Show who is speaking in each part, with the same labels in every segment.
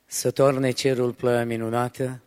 Speaker 1: Să toarne cerul ploaia minunată,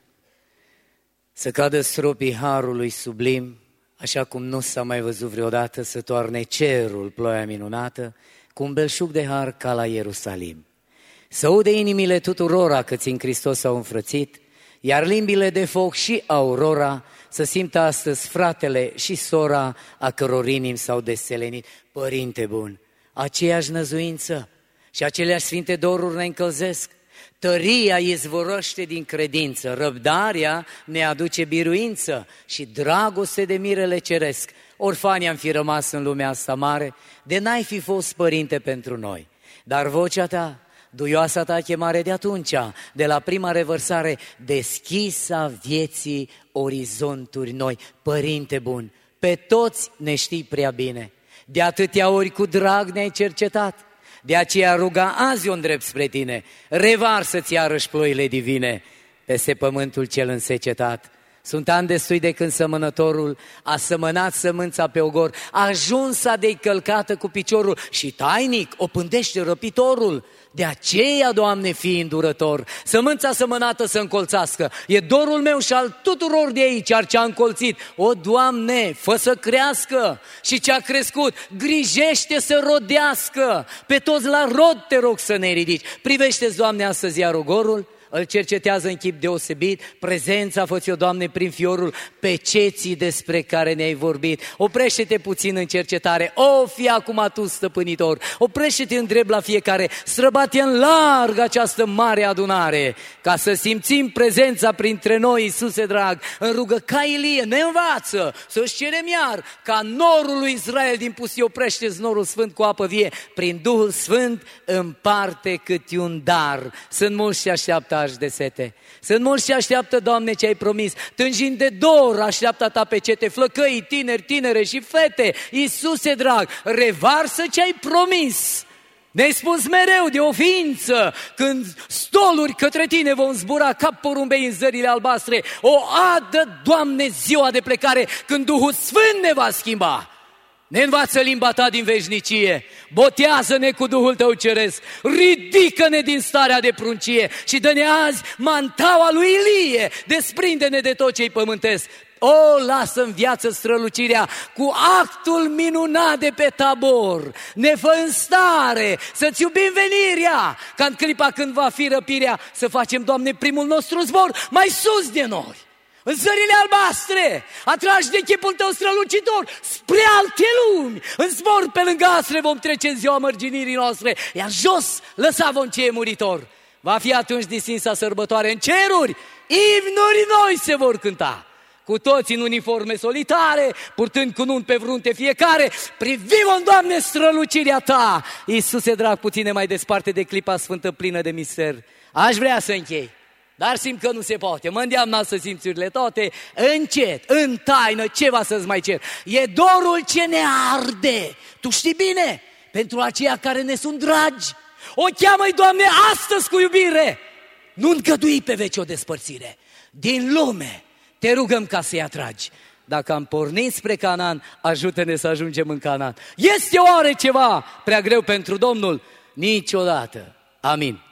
Speaker 1: să cadă stropii harului sublim, așa cum nu s-a mai văzut vreodată, să toarne cerul ploaia minunată, cu un belșug de har ca la Ierusalim. Să aude inimile tuturora că ți-n Hristos s-au înfrățit, iar limbile de foc și aurora să simtă astăzi fratele și sora a căror inimi s-au deselenit. Părinte bun, aceeași năzuință și aceleași sfinte doruri ne încălzesc. Tăria izvorăște din credință, răbdarea ne aduce biruință și dragoste de mirele ceresc. Orfani am fi rămas în lumea asta mare, de n-ai fi fost părinte pentru noi. Dar vocea ta, duioasa ta chemare de atunci, de la prima revărsare, deschisa vieții orizonturi noi. Părinte bun, pe toți ne știi prea bine, de atâtea ori cu drag ne-ai cercetat. De aceea ruga azi o îndrept spre tine, revarsă-ți iarăși ploile divine peste pământul cel însecetat. Sunt ani destui de când sămănătorul a sămănat sămânța pe ogor, ajunsa de-i călcată cu piciorul și tainic o pândește răpitorul. De aceea, Doamne, fii îndurător, sămânța sămănată să încolțească, e dorul meu și al tuturor de aici, ar ce-a încolțit. O, Doamne, fă să crească și ce-a crescut, grijește să rodească, pe toți la rod te rog să ne ridici. Privește-ți, Doamne, astăzi iar ogorul, îl cercetează în chip deosebit, prezența fă-ți-o, Doamne, prin fiorul pe ceții despre care ne-ai vorbit. Oprește-te puțin în cercetare, o, fii acum tu stăpânitor, oprește-te în drept la fiecare, străbate în larg această mare adunare, ca să simțim prezența printre noi, Iisuse drag, în rugă ca Ilie, ne învață să-și cerem iar, ca norul lui Israel din pustie, oprește-ți norul sfânt cu apă vie, prin Duhul Sfânt împarte câte un dar. Sunt mulți ce așteaptă de sete. Sunt mulți ce așteaptă, Doamne, ce ai promis, tânjind de dor așteaptă ta pe cete, flăcăi, tineri, tinere și fete. Iisuse drag, revarsă ce ai promis. Ne-ai spus mereu de o ființă, când stoluri către tine vom zbura ca porumbei în zările albastre. O adă, Doamne, ziua de plecare, când Duhul Sfânt ne va schimba. Ne învață limba ta din veșnicie, botează-ne cu Duhul tău ceresc, ridică-ne din starea de pruncie și dă-ne azi mantaua lui Ilie, desprinde-ne de tot ce-i pământesc. O, lasă în viață strălucirea cu actul minunat de pe Tabor, ne fă în stare să-ți iubim venirea, ca în clipa când va fi răpirea să facem, Doamne, primul nostru zbor mai sus de nori. În zările albastre, atrași de chipul tău strălucitor, spre alte lumi, în zbor pe lângă astre vom trece în ziua mărginirii noastre, iar jos lăsa vom ce e muritor. Va fi atunci distinsa sărbătoare în ceruri, imnuri noi se vor cânta. Cu toți în uniforme solitare, purtând cununi pe frunte fiecare, privim-o, Doamne, strălucirea ta. Iisuse drag, puține mai desparte de clipa sfântă plină de mister. Aș vrea să închei, dar simt că nu se poate. Mă îndeamnă să simțurile toate, încet, în taină, ceva să-ți mai cer. E dorul ce ne arde, tu știi bine, pentru aceia care ne sunt dragi. O cheamă-i, Doamne, astăzi cu iubire. Nu îngădui pe veci o despărțire. Din lume te rugăm ca să-i atragi. Dacă am pornit spre Canaan, ajută-ne să ajungem în Canaan. Este oare ceva prea greu pentru Domnul? Niciodată. Amin.